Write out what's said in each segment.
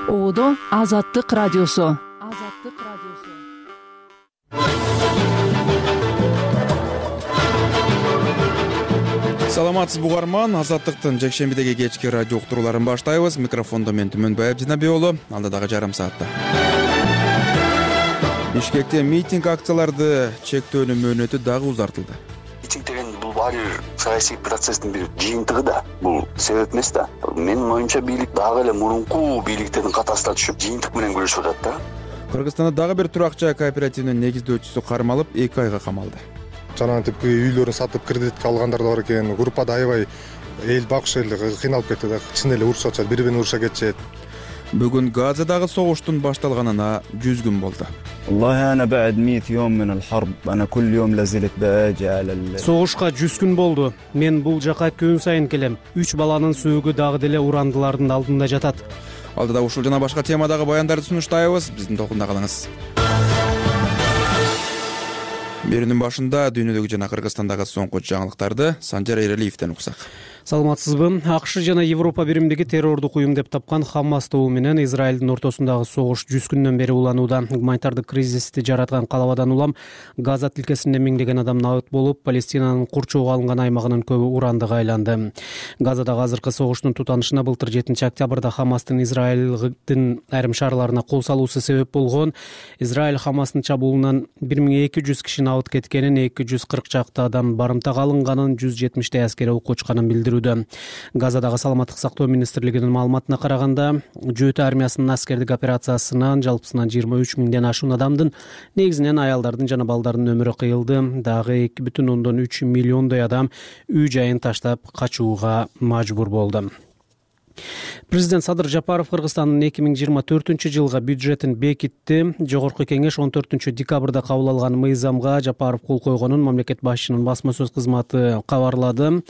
Оодо Азаттык радиосу. Саламатсыз бугарман, Азаттыктын жекшембидеги кечки радио уктурууларын баштайбыз. Микрофондо мен Түмөнбай Абдинаби уулу. Анда дагы жарым саатта. Бишкекте митинг акцияларды чектөөнүн мөөнөтү дагы узартылды. Митинг деген бул баары саясий процесстин бир жыйынтыгы да, бул себеп эмес да. Менин оюмча бийлик дагы эле мурунку бийликтердин катасына түшүп, жыйынтык менен күрөшүп атат да. Кыргызстанда дагы бир турак-жай кооперативинин негиздөөчүсү кармалып 2 айга камалды. Жанагынтип үйлөрүн сатып кредитке алгандар да бар экен. Группада аябай эл багыш эл кыйналып кетти да. Чын эле урушуп атышат, бири-бирине уруша кетишет. Бүгүн Газадагы согуштун башталганына 100 күн болду. والله أنا بعد 100 يوم من الحرب أنا كل يوم لازلت باجي على Согушка 100 күн болду. Мен бул жака күн сайын келем. 3 баланын сөөгү дагы деле урандылардын алдында жатат. Алдыда ушул жана башка темадагы баяндарды сунуштайбыз. Биздин толкунда калыңыз. Берүүнүн башында дүйнөдөгү жана Кыргызстандагы соңку жаңылыктарды Санжар Эралиевден уксак. Саламатсызбы? АКШ жана Европа биримдиги террордук уюм деп тапкан Хамас тобу менен Израилдин ортосундагы согуш 100 күндөн бери уланууда. Гуманитардык кризисти жараткан калабадан улам Газа тилкесинде миңдеген адам набыт болуп, Палестинанын курчоого алынган аймагынын көбү урандыга айланды. Газадагы азыркы согуштун тутанышына былтыр 7 октябрда Хамастын Израилдин айрым шаарларына кол салуусу себеп болгон. Израиль Хамастын чабуулунан 1200 киши набыт кеткенин, 240 чакты адам барымтага алынганын, 170 аскери окко учканын билдирүүдө. Газадагы саламаттык сактоо министрлигинин маалыматына караганда, Жөөт армиясынын аскердик операциясынан жалпысынан 23 миңден ашуун адамдын, негизинен аялдардын жана балдардын өмүрү кыйылды. Дагы 2,3 миллиондой адам үй жайын таштап качууга мажбур болду. Президент Садыр Жапаров Кыргызстандын 2024 жылга бюджетин бекитти. Жогорку кеңеш 14 декабрда кабыл алган мыйзамга Жапаров кол койгонун мамлекет башчынын басма сөз кызматы кабарлады.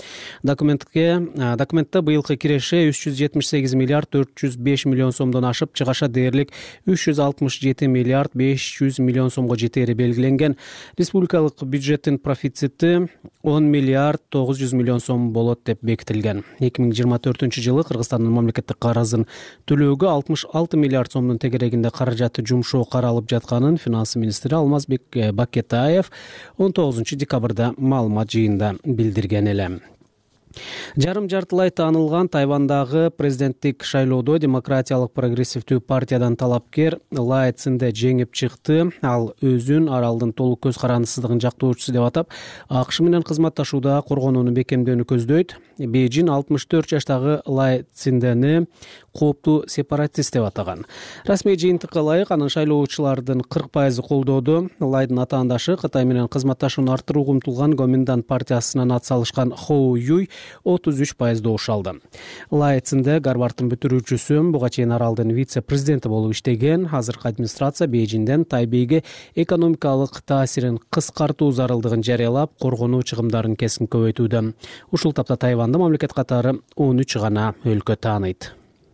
Документте быйылкы киреше 378 миллиард 405 миллион сомдон ашып, чыгаша дээрлик 367 миллиард 500 миллион сомго жетери белгиленген. Республикалык бюджеттин профицити 10 миллиард 900 миллион сом болот деп бекитилген. 2024 жылы Кыргызстандын мамлекеттик карызын төлөөгө 66 миллиард сомдун тегерегинде каражаты жумшоо каралып жатканын финанс министри Алмазбек Бакетаев 19 декабрда маалымат жыйында билдирген эле. Жарым жартылай таанылган Тайвандагы президенттик шайлоодо демократиялык прогрессивдүү партиядан талапкер Лай Цзинде жеңип чыкты. Ал өзүн аралдын толук көз карандысыздыгын жактоочусу деп атап, АКШ менен кызматташууда коргонууну бекемдөөнү көздөйт. Бейжин 64 жаштагы Лай Цзиндени кооптуу сепаратист деп атаган. Расмий жыйынтыкка ылайык анын шайлоочулардын 40% колдоду. Лайдын атаандашы Кытай менен кызматташууну арттырууга умтулган Гоминдан партиясынан ат салышкан Хоу Юй 33% добуш алды. Лай Цзинде Гарвардтын бүтүрүүчүсү, буга чейин аралдын вице-президенти болуп иштеген. Азыркы администрация Бейжинден Тайбейге экономикалык таасирин кыскартуу зарылдыгын жарыялап, коргонуу чыгымдарын кескин көбөйтүүдө. Ушул тапта Тайванды мамлекет катары 13 гана өлкө тааныйт.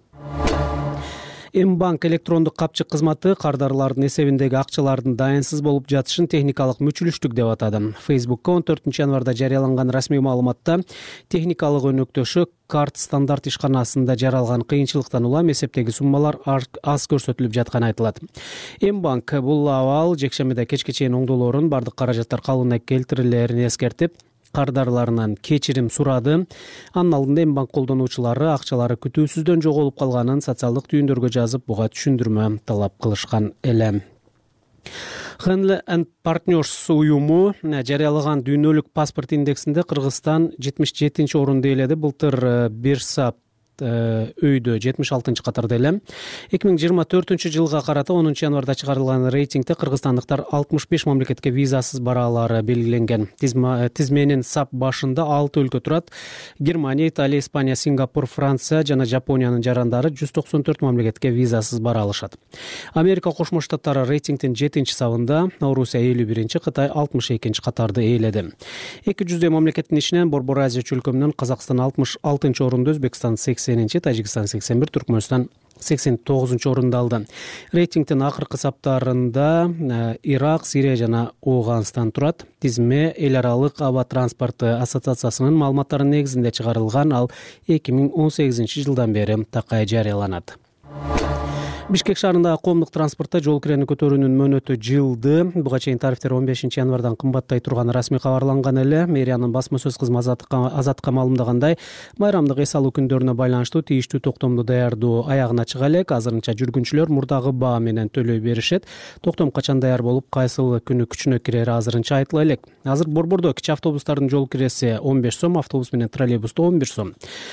М-банк электрондук капчык кызматы кардарлардын эсебиндеги акчалардын дайынсыз болуп жатышын техникалык мүчүлүштүк деп атады. Facebook'ка 14 январда жарыяланган расмий маалыматта техникалык өнөктөшү карт стандарт ишканасында жаралган кыйынчылыктан улам эсептеги суммалар аз көрсөтүлүп жатканы айтылат. М-банк бул абал жекшембиде кечке чейин оңдолоорун, бардык каражаттар калыбына келтирилерин эскертип, кардарларынан кечирим сурады. Анын алдында М-банк колдонуучулары акчалары күтүүсүздөн жоголуп калганын социалдык түйүндөргө жазып, буга түшүндүрмө талап кылышкан эле. Henley & Partners уюму жарыялаган дүйнөлүк паспорт индексинде Кыргызстан 77 орунду ээледи. Былтыр Бирсап өйдө 76 катарда эле. 2024 жылга карата 10 январда чыгарылган рейтингде кыргызстандыктар 65 мамлекетке визасыз бара алары белгиленген. Тизменин сап башында 6 өлкө турат. Германия, Италия, Испания, Сингапур, Франция жана Жапониянын жарандары 194 мамлекетке визасыз бара алышат. Америка Кошмо Штаттары рейтингдин 7-сабында, Орусия 51, Кытай 62 катарды ээледи. 200 мамлекеттин ичинен Борбор Азия өлкөмүнөн Казакстан 66 орунду, Өзбекстан 80, Тажикстан 81, Түркмөнстан 89 орунду алды. Рейтингдин акыркы саптарында Ирак, Сирия жана Ооганстан турат. Тизме эл аралык аба транспорты ассоциациясынын маалыматтарынын негизинде чыгарылган, ал 2018 жылдан бери такай жарыяланат. Бишкек шаарындагы коомдук транспортто жол кирени көтөрүүнүн мөөнөтү жылды. Буга чейин тарифтер 15 январдан кымбаттай турганы расмий кабарланган эле. Мэриянын басма сөз кызматы Азатка маалымдагандай, майрамдык эс алуу күндөрүнө байланыштуу тийиштүү токтомду даярдоо аягына чыга элек. Азырынча жүргүнчүлөр мурдагы баа менен төлөй беришет. Токтом качан даяр болуп, кайсыл күнү күчүнө кирери азырынча айтыла элек. Азыр Борбордо кичи автобустардын жол киреси 15 сом, автобус менен троллейбуста 11 сом.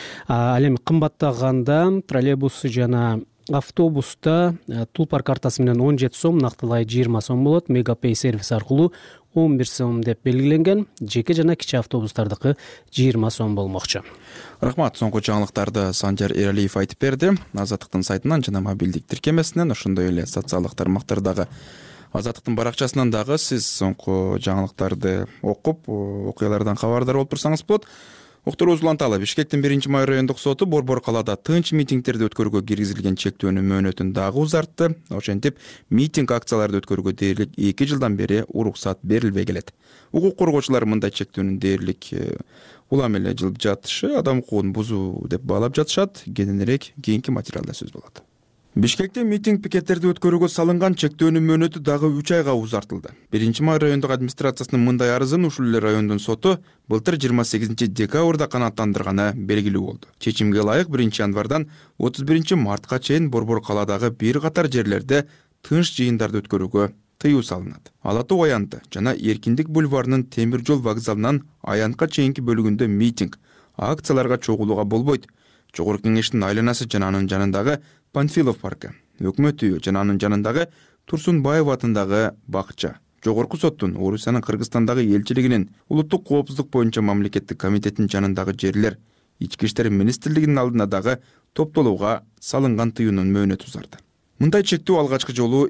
Ал эми кымбаттаганда троллейбус жана автобуста Тулпар картасы менен 17 сом, нактылай 20 сом болот. Мегапей сервис аркылуу 11 сом деп белгиленген. Жеке жана кичи автобустардыкы 20 сом болмокчу. Рахмат. Соңку жаңылыктарды Санжар Эралиев айтып берди. Азаттыктын сайтынан жана мобилдик тиркемесинен, ошондой эле социалдык тармактардагы Азаттыктын баракчасынан дагы сиз соңку жаңылыктарды окуп, окуялардан кабардар болуп турсаңыз болот. Уктуруубузду уланталы. Бишкектин 1-май райондук соту Борбор калаада тынч митингдерди өткөрүүгө киргизилген чектөөнүн мөөнөтүн дагы узартты. Ошентип, митинг акцияларды өткөрүүгө дээрлик 2 жылдан бери уруксат берилбей келет. Укук коргоочулар мындай чектөөнүн дээрлик улам эле жылып жатышы адам укугун бузуу деп баалап жатышат. Кененирээк кийинки материалда сөз болот. Бишкекте митинг пикеттерди өткөрүүгө салынган чектөөнүн мөөнөтү дагы 3 айга узартылды. 1-май райондук администрациясынын мындай арызын ушул эле райондун соту былтыр 28 декабрда канааттандырганы белгилүү болду. Чечимге ылайык 1 январдан 31 мартка чейин Борбор калаадагы бир катар жерлерде тынч жыйындарды өткөрүүгө тыюу салынат. Ала Тоо аянты жана Эркиндик бульварынын темир жол вокзалынан аянтка чейинки бөлүгүндө митинг, акцияларга чогулууга болбойт. Жогорку кеңештин айланасы жана анын жанындагы Панфилов паркы, Өкмөт үйү жана анын жанындагы Турсунбаев атындагы бакча, Жогорку соттун Орусиянын Кыргызстандагы элчилигинин улуттук коопсуздук боюнча мамлекеттик комитеттин жанындагы жерлер, Ички иштер министрлигинин алдына дагы топтолууга салынган тыюунун мөөнөтү узарды. Мындай чектөө алгачкы жолу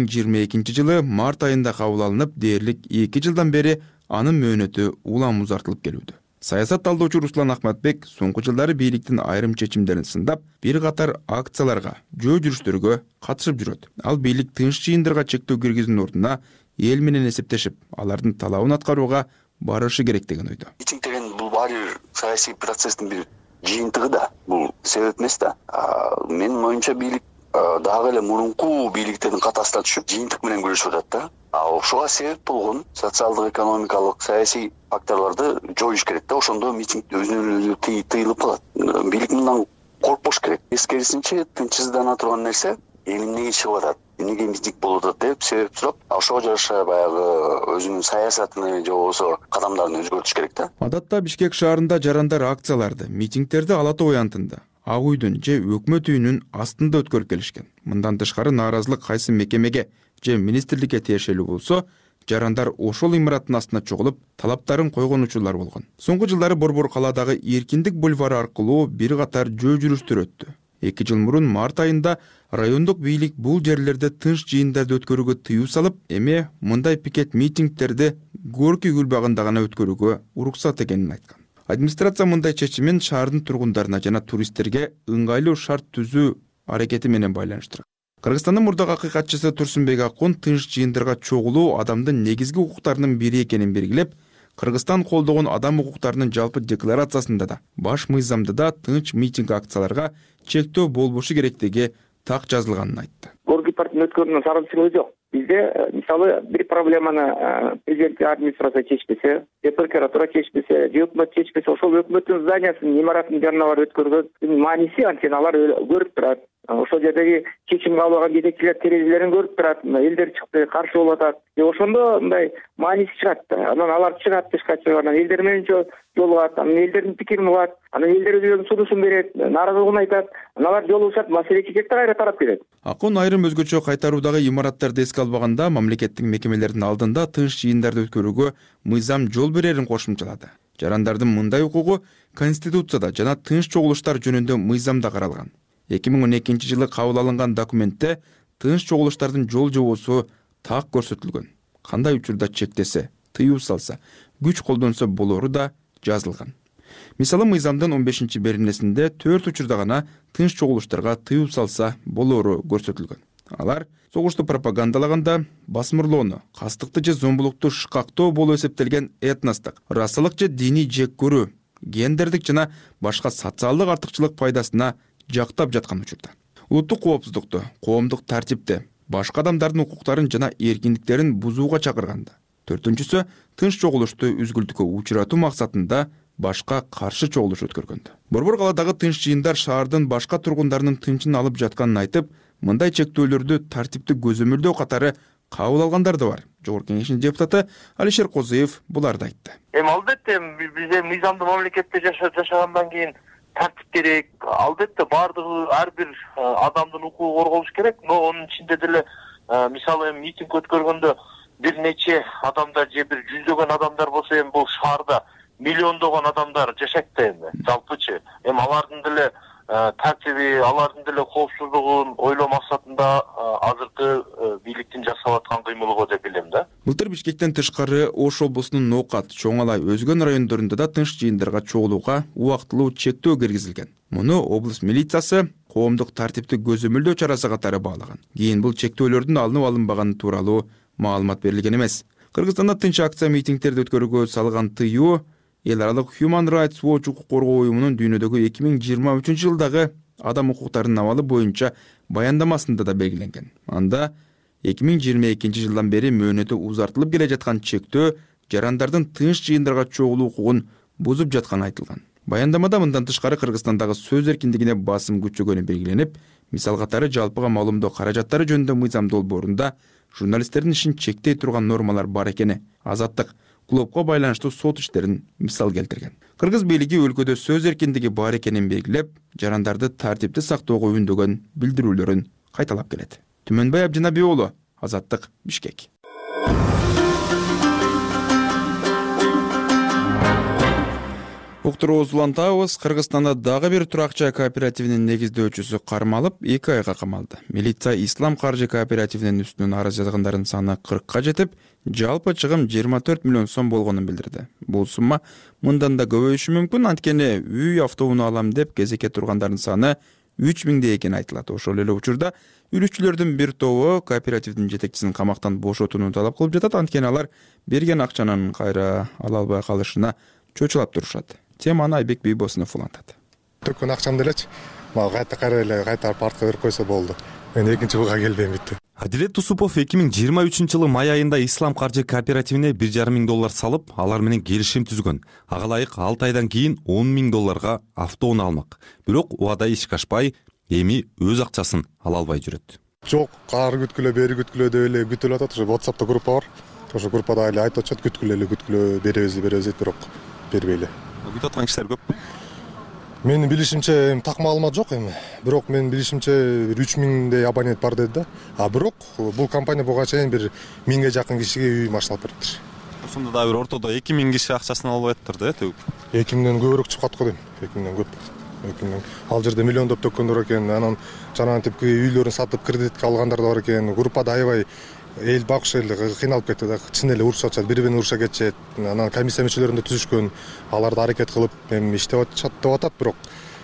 2022 жылы март айында кабыл алынып, дээрлик 2 жылдан бери анын мөөнөтү улам узартылып келүүдө. Саясат талдоочу Руслан Ахматбек соңку жылдары бийликтин айрым чечимдерин сындап, бир катар акцияларга, жөө жүрүштөргө катышып жүрөт. Ал бийлик тынч жыйындарга чектөө киргизүүнүн ордуна эл менен эсептешип, алардын талабын аткарууга барышы керек деген ойдо. Митинг деген бул баары саясий процесстин бир жыйынтыгы да, бул себеп эмес да. Менин оюмча бийлик дагы эле мурунку бийликтердин катасына түшүп, жыйынтык менен күрөшүп атат да. Ошого себеп болгон социалдык, экономикалык, саясий факторлорду жоюш керек да. Ошондо митинг өзүнөн өзү тыйылып калат. Бийлик мындан коркпош керек. Эскерисинче, тынчсыздана турган нерсе эмне чыгып атат, эмнеге митинг болуп атат деп себеп сурап, ошого жараша баягы өзүнүн саясатын же болбосо кадамдарын өзгөртүш керек да. Адатта Бишкек шаарында жарандар акцияларды, митингтерди Ала Тоо аянтында, Ак үйдүн же Өкмөт үйүнүн астында өткөрүп келишкен. Мындан тышкары нааразылык кайсы мекемеге же министрликке тиешелүү болсо, жарандар ошол имараттын астына чогулуп, талаптарын койгон учурлар болгон. Соңку жылдары Борбор калаадагы Эркиндик бульвары аркылуу бир катар жөө жүрүштөр өттү. 2 жыл мурун март айында райондук бийлик бул жерлерде тынч жыйындарды өткөрүүгө тыюу салып, эми мындай пикет митингтерди Горький гүл багында гана өткөрүүгө уруксат экенин айткан. Администрация мындай чечимин шаардын тургундарына жана туристтерге ыңгайлуу шарт түзүү аракети менен байланыштырат. Кыргызстандын мурдагы акыйкатчысы Турсунбек Акун тынч жыйындарга чогулуу адамдын негизги укуктарынын бири экенин белгилеп, Кыргызстан колдогон адам укуктарынын жалпы декларациясында да, баш мыйзамда да тынч митинг акцияларга чектөө болбошу керектиги так жазылганын айтты. Горький парктын өткөрүүнүн сарылчылыгы жок. Бизде мисалы бир проблеманы президенттик администрация чечпесе, прокуратура чечпесе, өкмөт чечпесе, ошол өкмөттүн зданиясынын имараттын жанына барып өткөргөн мааниси анткени алар көрүп турат. Ошол жердеги чечим кабыл алган жетекчилер терезелерин көрүп турат, элдер чыкты, каршы болуп атат. Ошондо мындай мааниси чыгат. Анан алар чыгат тышка чыгып, анан элдер менен жолугат, анан элдердин пикирин угат, анан элдер өзүнүн сунушун берет, нааразылыгын айтат. Анан алар жолугушат, маселе чечет да кайра тарап кетет. Акун айрым өзгөчө кайтаруудагы имараттарды эске албаганда мамлекеттик мекемелердин алдында тынч жыйындарды өткөрүүгө мыйзам жол берерин кошумчалады. Жарандардын мындай укугу Конституцияда жана тынч чогулуштар жөнүндө мыйзамда каралган. 2012 жылы кабыл алынган документте тынч чогулуштардын жол жобосу так көрсөтүлгөн. Кандай учурда чектесе, тыюу салса, күч колдонсо болору да жазылган. Мисалы мыйзамдын 15-беренесинде 4 учурда гана тынч чогулуштарга тыюу салса болору көрсөтүлгөн. Алар согушту пропагандалаганда, басмырлоону, кастыкты же зомбулукту шкактоо болуп эсептелген этностук, расалык же диний жек көрүү, гендердик жана башка социалдык артыкчылык пайдасына жактап жаткан учурда. улуттук коопсуздукту, коомдук тартипти, башка адамдардын укуктарын жана эркиндиктерин бузууга чакырганда. Төртүнчүсү тынч чогулушту үзгүлтүккө учуратуу максатында башка каршы чогулуш өткөргөндө. Борбор калаадагы тынч жыйындар шаардын башка тургундарынын тынчын алып жатканын айтып, мындай чектөөлөрдү тартипти көзөмөлдөө катары кабыл алгандар да бар. Жогорку Кеңештин депутаты Алишер Козуев буларды айтты. Албетте биз мыйзамдуу мамлекетте жашагандан кийин тартип керек. Албетте баардыгы ар бир адамдын укугу корголуш керек, но анын ичинде деле мисалы митинг өткөргөндө бир нече адамдар же бир жүздөгөн адамдар болсо бул шаарда миллиондогон адамдар жашайт да жалпычы. Алардын деле тартиби, алардын деле коопсуздугун ойлоо максатында азыркы бийликтин жасап аткан кыймылы деп билем да. Былтыр Бишкектен тышкары Ош облусунун Ноокат, Чоң Алай, өзгөн райондорунда да тынч жыйындарга чогулууга убактылуу чектөө киргизилген. Муну облус милициясы коомдук тартипти көзөмөлдөө чарасы катары баалаган. Кийин бул чектөөлөрдүн алынып алынбаганы тууралуу маалымат берилген эмес. Кыргызстанда тынч акция митингдерди өткөрүүгө салган тыюу Эл аралык Human Rights Watch укук коргоо уюмунун дүйнөдөгү 2023 жылдагы адам укуктарынын абалы боюнча баяндамасында да белгиленген. Анда 2022 жылдан бери мөөнөтү узартылып келе жаткан чектөө жарандардын тынч жыйындарга чогулуу укугун бузуп жатканы айтылган. Баяндамада мындан тышкары Кыргызстандагы сөз эркиндигине басым күчөгөнү белгиленип, мисал катары жалпыга маалымдоо каражаттары жөнүндө мыйзам долбоорунда журналисттердин ишин чектей турган нормалар бар экени, азаттык клубко байланыштуу сот иштерин мисал келтирген. Кыргыз бийлиги өлкөдө сөз эркиндиги бар экенин белгилеп, жарандарды тартипти сактоого үндөгөн билдирүүлөрүн кайталап келет. Түмөнбай Абжанабек уулу, Азаттык, Бишкек. Уктуруубузду улантабыз. Кыргызстанда дагы бир туракча кооперативинин негиздөөчүсү кармалып, 2 айга камалды. Милиция Ислам каржы кооперативинин үстүнөн арыз жазгандардын саны 40ка жетип, жалпы чыгым 24 миллион сом болгонун билдирди. Бул сумма мындан да көбөйүшү мүмкүн, анткени үй автоунаа алам деп кезекке тургандардын саны 3000 экени айтылат. Ошол эле учурда үлүчүлөрдүн бир тобу кооперативдин жетекчисин камактан бошотууну талап кылып жатат, анткени алар берген акчанын кайра ала албай калышына чочулап турушат. Теманы Айбек Бийбосунов улантат. Төккөн акчамды элечи мага кайтарып артка берип койсо болду. Мен экинчи буга келбейм бүттү. Адилет Усупов 2023 жылы май айында Ислам каржы кооперативине 1,5 миң доллар салып, алар менен келишим түзгөн. Ага ылайык 6 айдан кийин 10 миң долларга автоунаа алмак. Бирок убада ишке ашпай, эми өз акчасын ала албай жүрөт. Жок, ары күткүлө, бери күткүлө деп эле күтүлүп атат. Ошо WhatsApp'та группа бар. Ошо группада эле айтып атышат, күткүлө, беребиз дейт, бирок бербей эле. Күтүп аткан кишилер көппү? Менин билишимче так маалымат жок эми. Бирок менин билишимче 3000дей абонент бар деди да. А бирок бул компания буга чейин 1000ге жакын кишиге үй машиналап бериптир. Ошондо да бир ортодо 2000 киши акчасын алып атыптыр да, төгүп. 2000ден көбүрөөк чыгып катты го дейм. 2000ден көп. 2000. Ал жерде миллиондоп төккөндөр экен. Анан жанагынтип үйлөрүн сатып кредитке алгандар да бар экен. Группада аябай эл багыш эл кыйналып кетти да. Чын эле урушуп атышат, бири-бирин уруша кетишет. Анан комиссия мүчөлөрүндө түзүшкөн, аларды аракет кылып эми иштеп атат, бирок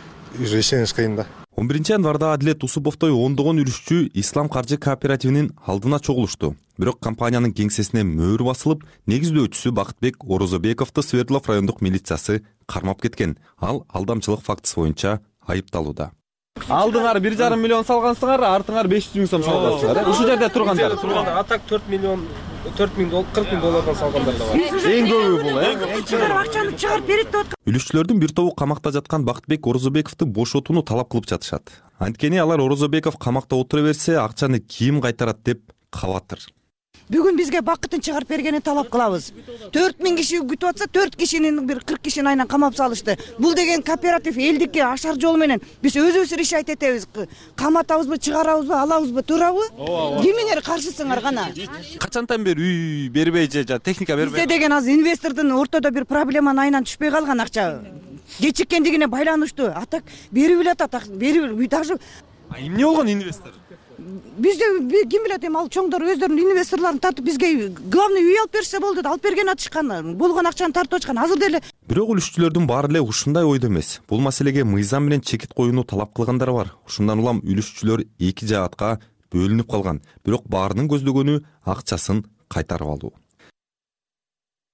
ишениш кыйын да. 11 январда Адилет Усуповтой ондогон үлүшчү Ислам каржы кооперативинин алдына чогулушту. Бирок компаниянын кеңсесине мөөр басылып, негиздөөчүсү Бакытбек Орозобековду Свердлов райондук милициясы кармап кеткен. Ал алдамчылык фактысы боюнча айыпталууда. Алдыңар 1,5 миллион салгансыңар, артыңар 500 миң сом салгансыңар. Ушул жерде тургандар. Атак 4 миллион 40 миң доллардан салгандар да бар. Эң көбү бул, акчаны чыгарып берет деп. Үлүшчүлөрдүн бир тобу камакта жаткан Бакытбек Орозобековду бошотууну талап кылып жатышат. Анткени алар Орозобеков камакта отура берсе, акчаны ким кайтарат деп кабаттыр. Бүгүн бизге бакытын чыгарып бергенин талап кылабыз. 4000 киши күтүп атса, 4 кишинин бир 40 кишини айынан камап салышты. Бул деген кооператив элдикке ашар жол менен биз өзүбүз решать этебиз. Каматабызбы, чыгарабызбы, алабызбы, туурабы? Кимиңер каршысыңар гана? Качантан бери үй бербей же техника бербей? Бизде деген азыр инвестордун ортодо бир проблеманын айынан түшпөй калган акча. Кечиккендигине байланыштуу. Атак берип эле атат, берип даже. Эмне болгон инвестор? Бизде ким билет эми ал чоңдор өздөрүнүн инвесторлорун тартып бизге главный үй алып берсе болду да, алып берген атышкан, болгон акчаны тартып атышкан. Азыр деле бирок үлүшчүлөрдүн баары эле ушундай ойдо эмес. Бул маселеге мыйзам менен чекит коюуну талап кылгандар бар. Ушундан улам үлүшчүлөр 2 жаатка бөлүнүп калган. Бирок баарынын көздөгөнү акчасын кайтарып алуу.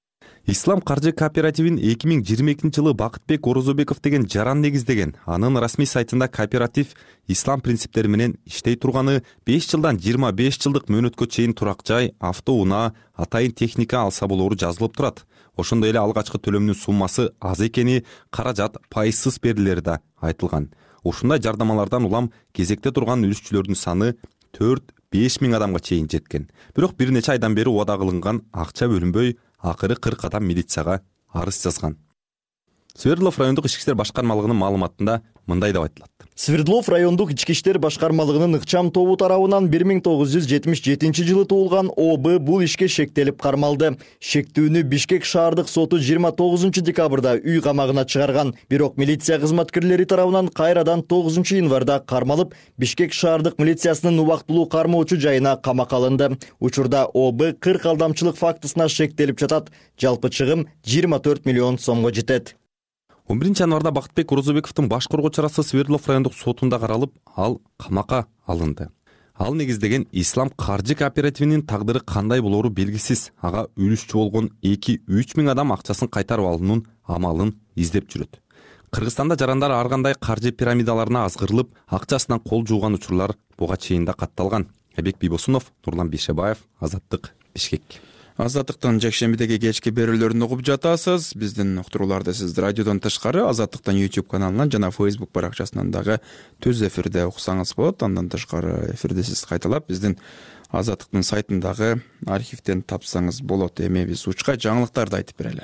Ислам каржы кооперативин 2022 жылы Бакытбек Орозобеков деген жаран негиздеген. Анын расмий сайтында кооператив ислам принциптери менен иштей турганы, 5 жылдан 25 жылдык мөөнөткө чейин турак жай, автоунаа, атайын техника алса болору жазылып турат. Ошондой эле алгачкы төлөмдүн суммасы аз экени, каражат пайызсыз берилери да айтылган. Ушундай жардамалардан улам кезекте турган үлүшчүлөрдүн саны 4-5 миң адамга чейин жеткен. Бирок бир нече айдан бери убада кылынган акча бөлүнбөй, акыры 40 адам милицияга арыз жазган. Свердлов райондук ички иштер башкармалыгынын маалыматында мындай деп айтылат. Свердлов райондук ички иштер башкармалыгынын ыкчам тобу тарабынан 1977 жылы туулган ОБ бул ишке шектелип кармалды. Шектүүнү Бишкек шаардык соту 29 декабрда үй камагына чыгарган. Бирок милиция кызматкерлери тарабынан кайрадан 9 январда кармалып, Бишкек шаардык милициясынын убактылуу кармоочу жайына камакка алынды. Учурда ОБ 40 алдамчылык фактысына шектелип жатат. Жалпы чыгым 24 миллион сомго жетет. 11 январда Бакытбек Орозобековдун баш коргоочу арасы Свердлов райондук сотунда каралып, ал камакка алынды. Ал негиздеген ислам каржы кооперативинин тагдыры кандай болору белгисиз. Ага үлүшчү болгон 2-3 миң адам акчасын кайтарып алуунун амалын издеп жүрөт. Кыргызстанда жарандар ар кандай каржы пирамидаларына азгырылып, акчасынан кол жууган учурлар буга чейин да катталган. Айбек Бийбосунов, Нурлан Бейшебаев, Азаттык, Бишкек. Азаттыктын жекшембидеги кечки берүүлөрүн угуп жатасыз. Биздин уктурууларды сиз радиодон тышкары Азаттыктын YouTube каналынан жана Facebook баракчасынан дагы түз эфирде уксаңыз болот. Андан тышкары эфирди сиз кайталап биздин Азаттыктын сайтындагы архивден тапсаңыз болот. Эми биз учка жаңылыктарды айтып берели.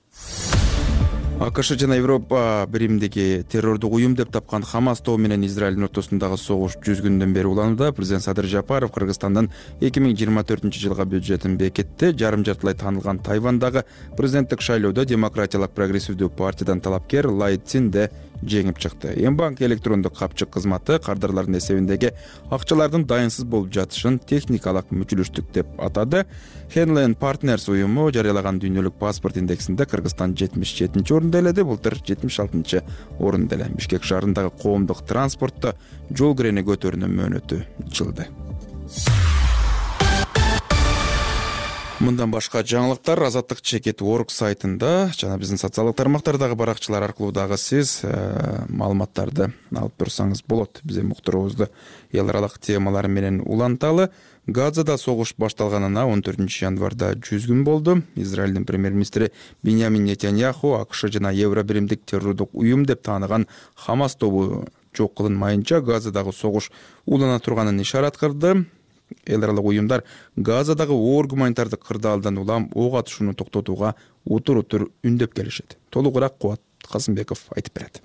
АКШ жана Европа биримдиги террордук уюм деп тапкан Хамас тобу менен Израилдин ортосундагы согуш 100 күндөн бери уланууда. Президент Садыр Жапаров Кыргызстандын 2024 жылга бюджетин бекитти. Жарым жартылай таанылган Тайвандагы президенттик шайлоодо демократиялык прогрессивдүү партиядан талапкер Лай Цинде жеңип чыкты. Эмбанк электрондук капчык кызматы кардарлардын эсебиндеги акчалардын дайынсыз болуп жатышын техникалык мүчүлүштүк деп атады. Henley Partners уюму жарыялаган дүйнөлүк паспорт индексинде Кыргызстан 77-чи орунда эледи, былтыр 76-чы орунда эле. Бишкек шаарындагы коомдук транспортто жол кирени көтөрүүнүн мөөнөтү жылды. Мындан башка жаңылыктар Азаттык Чекет.org сайтында жана биздин социалдык тармактардагы баракчалар аркылуу дагы сиз маалыматтарды алып турсаңыз болот. Биз уктуруубузду эл аралык темалар менен уланталы. Газада согуш башталганына 14 январда 100 күн болду. Израилдин премьер-министри Биньямин Нетаньяху АКШ жана Евро биримдик террордук уюм деп тааныган Хамас тобу жок кылынмайынча Газадагы согуш улана турганын ишарат кылды. Эл аралык уюмдар Газадагы оор гуманитардык кырдаалдан улам ок атышууну токтотууга утур үндөп келишет. Толугураак Кубат Касымбеков айтып берет.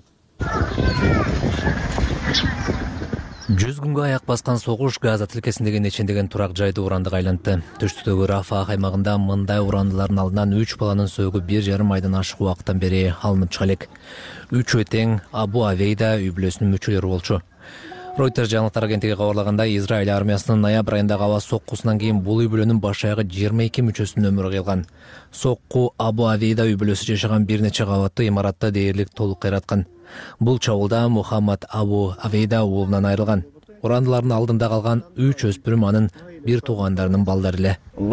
100 күнгө аяк баскан согуш Газа тилкесиндеги нечендеген турак жайды урандыга айлантты. Түштүктөгү Рафах аймагында мындай урандылардын алдынан 3 баланын сөөгү 1,5 айдан ашык убакыттан бери алынып чыга элек. 3 тең Абу Авейда үй бүлөсүнүн мүчөлөрү болчу. Reuters жаңылыктар агенттиги кабарлагандай, Израиль армиясынын ноябрь айындагы аба соккусунан кийин бул үй бүлөнүн баш аягы 22 мүчөсүнүн өмүрү кыйылган. Сокку Абу Авейда үй бүлөсү жашаган бир нече кабаттуу имаратты дээрлик толук кыйраткан. Бул чабуулда Мухаммад Абу Авейда уулунан айрылган. Урандылардын алдында калган 3 өспүрүм анын бир туугандарынын балдары эле.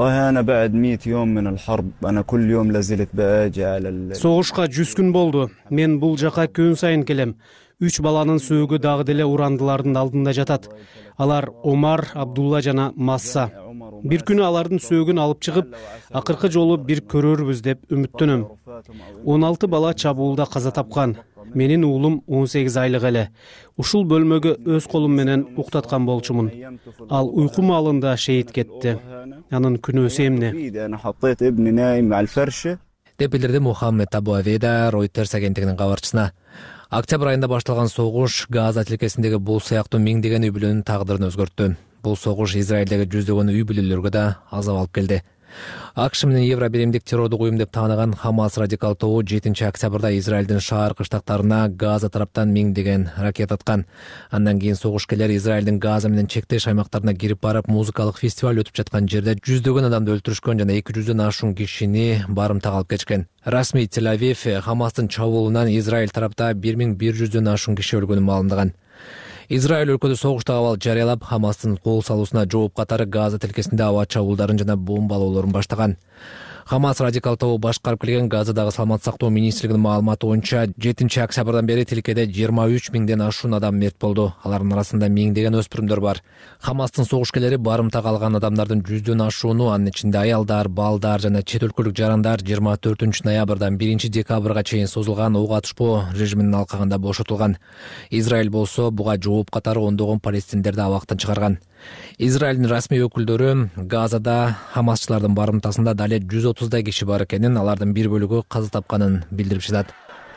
Согушка 100 күн болду. Мен бул жака күн сайын келем. 3 баланын сөөгү дагы деле урандылардын алдында жатат. Алар Омар, Абдулла жана Масса. Бир күнү алардын сөөгүн алып чыгып, акыркы жолу бир көрөрбүз деп үмүттөнөм. 16 бала чабуулда каза тапкан. Менин уулум 18 айлык эле. Ушул бөлмөгө өз колум менен уктаткан болчумун. Ал уйку маалында шейит кетти. Анын күнөөсү эмне? Деп билдирди Мухаммед Абу Авейда Reuters агенттигинин кабарчысына. Октябрь айында башталган согуш Газа тилкесиндеги бул сыяктуу миңдеген үй бүлөнүн тагдырын өзгөрттү. Бул согуш Израилдеги жүздөгөн үй бүлөлөргө да азап алып келди. АКШ менен Евро биримдик террордук уюм деп тааныган Хамас радикал тобу 7 октябрда Израилдин шаар кыштактарына Газа тараптан миңдеген ракета аткан. Андан кийин согушкерлер Израилдин Газа менен чектеш аймактарына кирип барып, музыкалык фестиваль өтүп жаткан жерде жүздөгөн адамды өлтүрүшкөн жана 200дөн ашуун кишини барымтага алып кетишкен. Расмий Тель-Авив Хамастын чабуулунан Израиль тарапта 1100дөн ашуун киши өлгөнүн маалымдаган. Израиль өлкөдө согуштагы абал жарыялап, Хамастын кол салуусуна жооп катары Газа тилкесинде аба чабуулдарын жана бомбалоолорун баштаган. Хамас радикал тобу башкарып келген Газадагы саламаттык сактоо министрлигинин маалыматы боюнча 7 октябрдан бери тилкеде 23 миңден ашуун адам мерт болду. Алардын арасында миңдеген өспүрүмдөр бар. Хамастын согушкерлери барымтага алган адамдардын 100дөн ашууну, анын ичинде аялдар, балдар жана чет өлкөлүк жарандар 24 ноябрдан 1 декабрга чейин созулган ок атышпоо режиминин алкагында бошотулган. Израиль болсо буга жооп катары ондогон палестиндерди абактан чыгарган. Израилдин расмий өкүлдөрү Газада хамасчылардын барымтасында дале 130дай киши бар экенин, алардын бир бөлүгү каза тапканын билдирип жатат.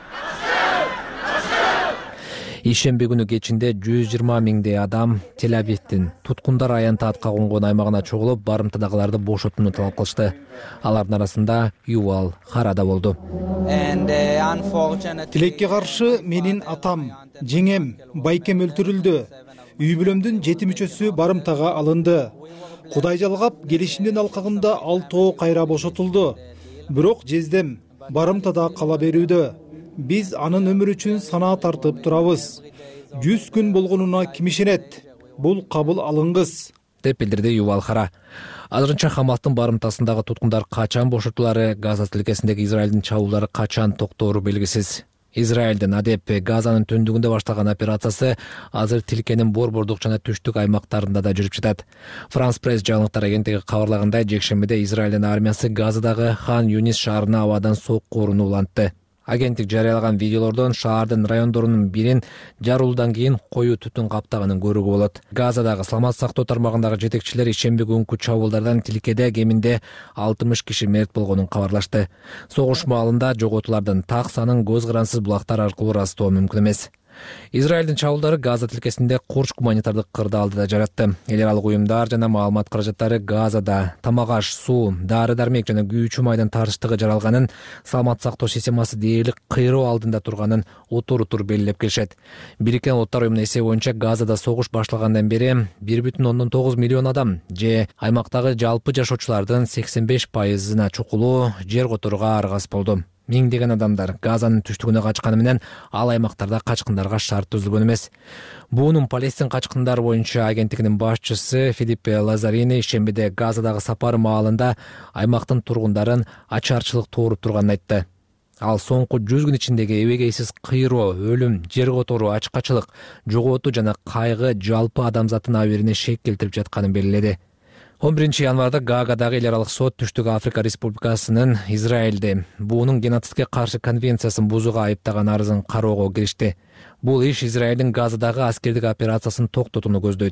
Ишемби күнү кечинде 120 миңдей адам Тель-Авивдин туткундар аянтаатка конгон аймагына чогулуп, барымтадагыларды бошотууну талап кылышты. Алардын арасында Ювал Харада болду. Тилекке каршы менин атам, жеңем, байкем өлтүрүлдү. Үй бүлөмдүн 7 мүчөсү барымтага алынды. Кудай жалгап, келишимдин алкагында 6 кайра бошотулду. Бирок жездем барымтада кала берүүдө. Биз анын өмүрү үчүн санаа тартып турабыз. 100 күн болгонуна ким ишенет? Бул кабыл алынгыз, деп билдирди Ювал Хара. Азырынча Хамастын барымтасындагы туткундар качан бошотулары, Газа тилкесиндеги Израилдин чабуулдары качан токтоору белгисиз. Израилдин Адеп Газанын түндүгүндө башталган операциясы азыр тилкенин борбордук жана түштүк аймактарында да жүрүп жатат. Франс пресс жаңылыктар агенттиги кабарлагандай, жекшембиде Израилдин армиясы Газадагы Хан Юнис шаарына абадан сокку урууну улантты. Агенттик жарыялаган видеолордон шаардын райондорунун бирин жарылуудан кийин коюу түтүн каптаганын көрүүгө болот. Газадагы саламаттык сактоо тармагындагы жетекчилер ишемби күнкү чабуулдардан тилкеде кеминде 60 киши мерт болгонун кабарлашты. Согуш маалында жоготуулардын так санын көз карансыз булактар аркылуу ырастоо мүмкүн эмес. Израилдин чабуулдары Газа тилкесинде курч гуманитардык кырдаалды да жаратты. Эл аралык уюмдар жана маалымат каражаттары Газада тамак-аш, суу, дары-дармек жана күйүүчү майдын тартыштыгы жаралганын, саламаттык сактоо системасы дээрлик кыйроо алдында турганын утур-утур белгилеп келишет. Бириккен Улуттар уюмунун эсеби боюнча Газада согуш башталгандан бери 1,9 миллион адам же аймактагы жалпы жашоочулардын 85%-на чукулуу жер которууга аргас болду. Миңдеген адамдар Газанын түштүгүнө качканы менен ал аймактарда качкындарга шарт түзүлгөн эмес. Буунун Палестин качкындары боюнча агенттигинин башчысы Филиппе Лазарини ишембиде Газадагы сапары маалында аймактын тургундарын ачарчылык тууруп турганын айтты. Ал соңку 100 күн ичиндеги эбегейсиз кыйроо, өлүм, жер которуу, ачкачылык, жоготуу жана кайгы жалпы адамзаттын абийирине шек келтирип жатканын белгиледи. 11 январда Гаагадагы эл аралык сот Түштүк Африка Республикасынын Израилде буунун геноцидке каршы конвенциясын бузууга айыптаган арызын кароого киришти. Бул иш Израилдин Газадагы аскердик операциясын токтотууну көздөйт.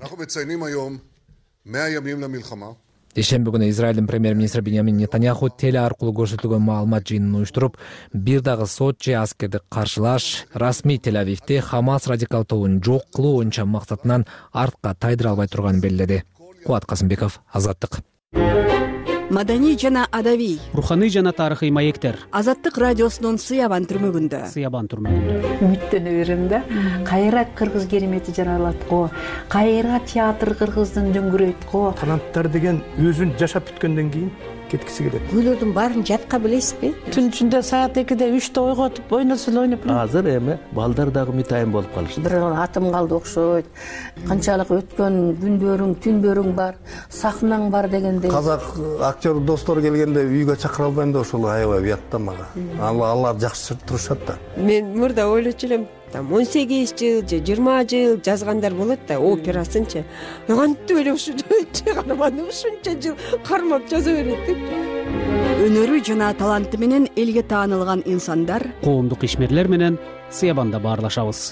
Ишемби күнү Израилдин премьер-министри Биньямин Нетаньяху теле аркылуу көрсөтүлгөн маалымат жыйынын уюштуруп, бир дагы сот же аскердик каршылаш расмий Тель-Авивди Хамас радикал тобун жок кылуу боюнча максатынан артка тайдыра албай турганын белгиледи. Куат Касымбеков, Азаттык. Маданий жана адабий, руханий жана тарыхый маектер. Азаттык радиосунун Сыябан түрмөгүндө. Үмүттөнө берем да. Кайра кыргыз керемети жаралат го. Кайра театр кыргыздын дөңгүрөйт го. Канаттар деген өзүн жашап бүткөндөн кийин кеткиси келет. Күйлөрдүн баарын жатка билесизби? Түн ичинде саат 2-де 3-те ойготуп, ойносул ойноп. Азыр эми балдар дагы митайын болуп калышты. Бир атым калды окшойт. Канчалык өткөн күндөрүң, түндөрүң бар, сахнаң бар дегендей. Казак актер достор келгенде үйгө чакыра албайм да ошол аябай уятта мага. Алар жакшы турушат да. Мен мурда ойлочу элем, 18 жыл же 20 жыл жазгандар болот да, операсынчы. Кантип эле ушунча карманып, ушунча жыл кармап жаза берет деп. Өнөрү жана таланты менен элге таанылган инсандар, коомдук ишмерлер менен Сыябанда баарлашабыз.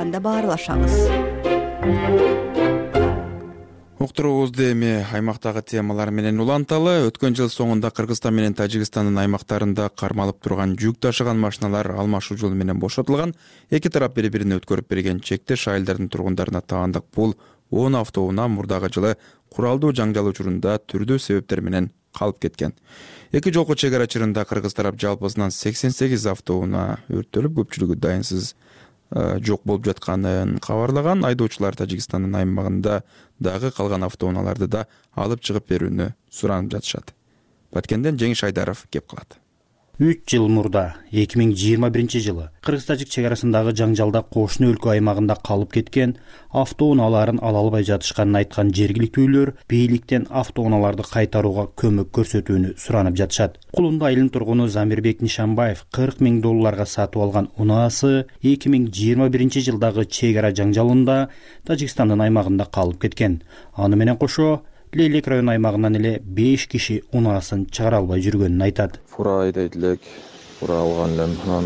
Уктуруубузду эми аймактагы темалар менен уланталы. Өткөн жыл соңунда Кыргызстан менен Тажикстандын аймактарында кармалып турган жүк ташыган машиналар алмашуу жолу менен бошотулган. Эки тарап бири-бирине өткөрүп берген чектеш айылдардын тургундарына таандык. Бул 10 автоунаа мурдагы жылы куралдуу жаңжал учурунда түрдүү себептер менен калып кеткен. Эки жолку чек ара чырында кыргыз тарап жалпысынан 88 автоунаа өрттөлүп, көпчүлүгү дайынсыз жок болуп жатканын кабарлаган. Айдоочулар Тажикстандын аймагында дагы калган автоунааларды да алып чыгып берүүнү суранып жатышат. Баткенден Жеңиш Айдаров кеп калат. 3 жыл мурда 2021 кыргыз-тажик чек арасындагы жаңжалда кошуна өлкө аймагында калып кеткен автоунааларын ала албай жатышканын айткан жергиликтүүлөр бийликтен автоунааларды кайтарууга көмөк көрсөтүүнү суранып жатышат. Кулунду айылынын тургуну Замирбек Нишанбаев $40,000 сатып алган унаасы 2021 жылдагы чек ара жаңжалында Тажикстандын аймагында калып кеткен. Аны менен кошо Лейлек район аймагынан эле 5 киши унаасын чыгара албай жүргөнүн айтат. Фура айдайт элек, фура алган элем. Анан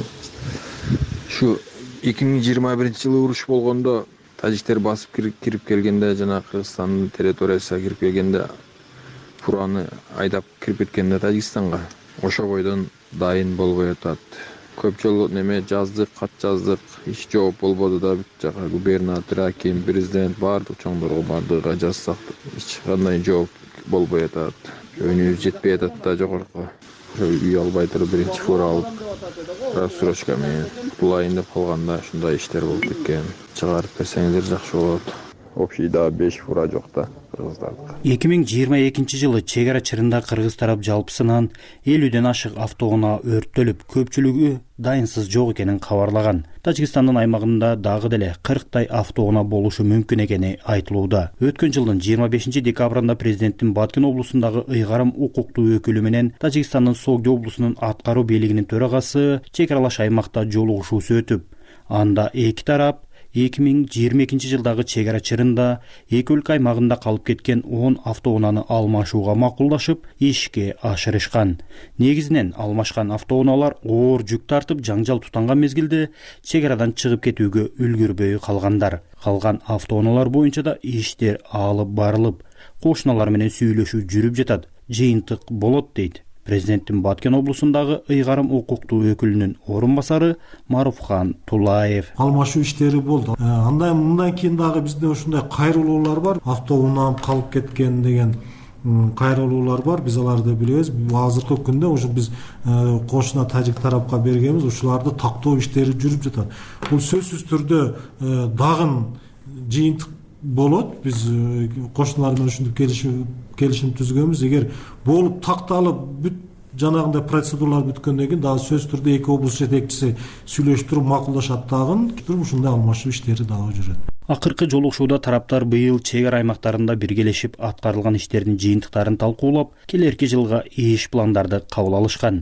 ушу 2021 жылы уруш болгондо тажиктер басып кирип келгенде, жана Кыргызстандын территориясына кирип келгенде фураны айдап кирип кеткенде Тажикстанга ошо бойдон дайын болбой атат. Көп жолу жаздык, кат жаздык, эч жооп болбоду да. Бүт жака губернатор, аким, президент баардык чоңдорго баардыгы жазсак эч кандай жооп болбой атат. Өнүбүз жетпей атат да жогорку. Үй албай туруп биринчи фура алып, рассрочка менен кутулайын деп калганда ушундай иштер болуп кеткен. Чыгарып берсеңиздер жакшы болот. Общийда 5 фура жок да кыргыздардыкы. 2022 жылы чек ара чырында кыргыз тарап жалпысынан 50ден ашык автоунаа өрттөлүп, көпчүлүгү дайынсыз жок экенин кабарлаган. Тажикстандын аймагында дагы деле 40 автоунаа болушу мүмкүн экени айтылууда. Өткөн жылдын 25 декабрында президенттин Баткен облусундагы ыйгарым укуктуу өкүлү менен Тажикстандын Согди облусунун аткаруу бийлигинин төрагасы чек аралаш аймакта жолугушуусу өтүп, анда эки тарап 2022 жылдагы чек ара чырында эки өлкө аймагында калып кеткен 10 автоунааны алмашууга макулдашып, ишке ашырышкан. Негизинен алмашкан автоунаалар оор жүк тартып, жаңжал тутанган мезгилде чек арадан чыгып кетүүгө үлгүрбөй калгандар. Калган автоунаалар боюнча да иштер алып барылып, кошуналар менен сүйлөшүү жүрүп жатат, жыйынтык болот дейт президенттин Баткен облусундагы ыйгарым укуктуу өкүлүнүн орун басары Маруфхан Тулаев. Алмашуу иштери болду. Мындан кийин дагы бизде ушундай кайрылуулар бар. Автоунаа калып кеткен деген кайрылуулар бар. Биз аларды билебиз. Азыркы күндө ушу биз кошуна тажик тарапка бергенбиз. Ушуларды тактоо иштери жүрүп жатат. Бул сөзсүз түрдө дагы жыйынтык болот. Биз кошуналар менен ушинтип келишим түзгөнбүз. Эгер болуп такталып бүт жанагындай процедуралар бүткөндөн кийин дагы сөзсүз түрдө эки облус жетекчиси сүйлөштүрүп макулдашат дагы. Ушундай алмашуу иштери дагы жүрөт. Акыркы жолугушууда тараптар быйыл чек ара аймактарында биргелешип аткарылган иштердин жыйынтыктарын талкуулап, келерки жылга иш пландарды кабыл алышкан.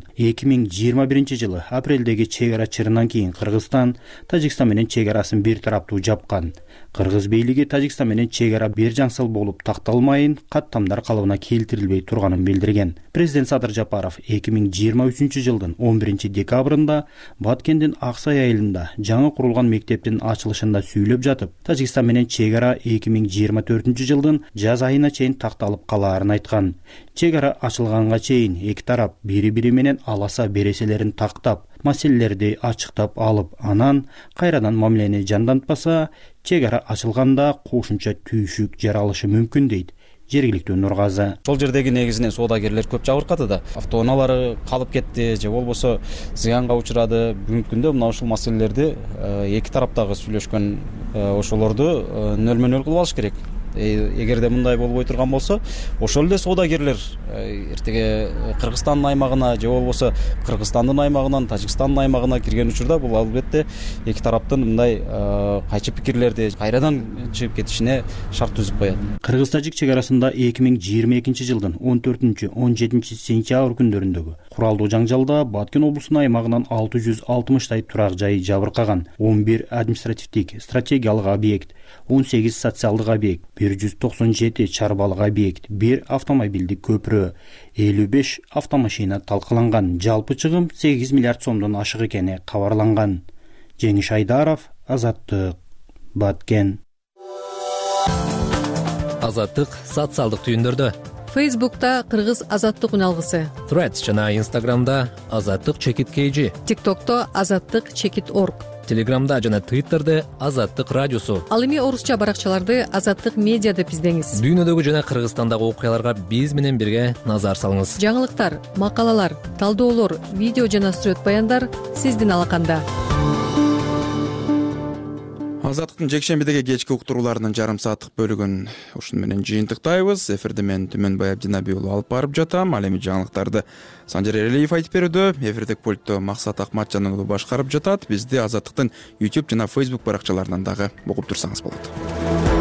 2021 жылы апрелдеги чек ара чырынан кийин Кыргызстан Тажикстан менен чек арасын бир тараптуу жапкан. Кыргыз бийлиги Тажикстан менен чек ара бир жаңсыл болуп такталмайын, каттамдар калыбына келтирилбей турганын билдирген. Президент Садыр Жапаров 2023 жылдын 11 декабрында Баткендин Аксай айылында жаңы курулган мектептин ачылышында сүйлөп жатып, Тажикстан менен чек ара 2024 жылдын жаз айына чейин такталып калаарын айткан. Чек ара ачылганга чейин эки тарап бири-бири менен аласа береселерин тактап, маселелерди ачыктап алып, анан кайрадан мамилени жандантпаса, чек ара ачылганда кошумча түйшүк жаралышы мүмкүн дейт жергиликтүү Нургазы. Сол жердеги негизинен соодагерлер көп жабыркады да. Автоунаалары калып кетти же болбосо зыянга учурады. Бүгүнкү күндө мына ушул маселелерди эки тараптагы сүйлөшкөн ошолорду нөлмө-нөл кылып алыш керек. Эгерде мындай болбой турган болсо, ошол эле соодагерлер эртеге Кыргызстандын аймагына же болбосо Кыргызстандын аймагынан Тажикстандын аймагына кирген учурда бул албетте эки тараптын мындай кайчы пикирлерди кайрадан чыгып кетишине шарт түзүп коет. Кыргыз-тажик чек арасында 2022 жылдын 14-17 сентябрь күндөрүндөгү куралдуу жаңжалда Баткен облусунун аймагынан 660 турак жай жабыркаган, 11 административдик стратегиялык объект, 18 социалдык объект, 197 чарбалык объект, 1 автомобилдик көпүрө, 55 автомашина талкаланган. Жалпы чыгым 8 миллиард сомдон ашык экени кабарланган. Жеңиш Айдаров, Азаттык, Баткен. Азаттык социалдык түйүндөрдө. Фейсбукта Кыргыз Азаттык үналгысы. Threads жана Инстаграмда Азаттык чекит KG. ТикТокто Азаттык чекит орг. Телеграмда жана Твиттерде Азаттык радиосу. Ал эми орусча баракчаларды Азаттык медиа деп издеңиз. Дүйнөдөгү жана Кыргызстандагы окуяларга биз менен бирге назар салыңыз. Жаңылыктар, макалалар, талдоолор, видео жана сүрөт баяндар сиздин алаканда. Азаттыктын жекшембидеги кечки уктурууларынын жарым сааттык бөлүгүн ушун менен жыйынтыктайбыз. Эфирде мен Түмөнбай Абдинабий уулу алып барып жатам. Ал эми жаңылыктарды Санжар Эралиев айтып берүүдө. Эфирдик пультту Максат Акматжан уулу башкарып жатат. Бизди Азаттыктын YouTube жана Facebook баракчаларынан дагы угуп турсаңыз болот.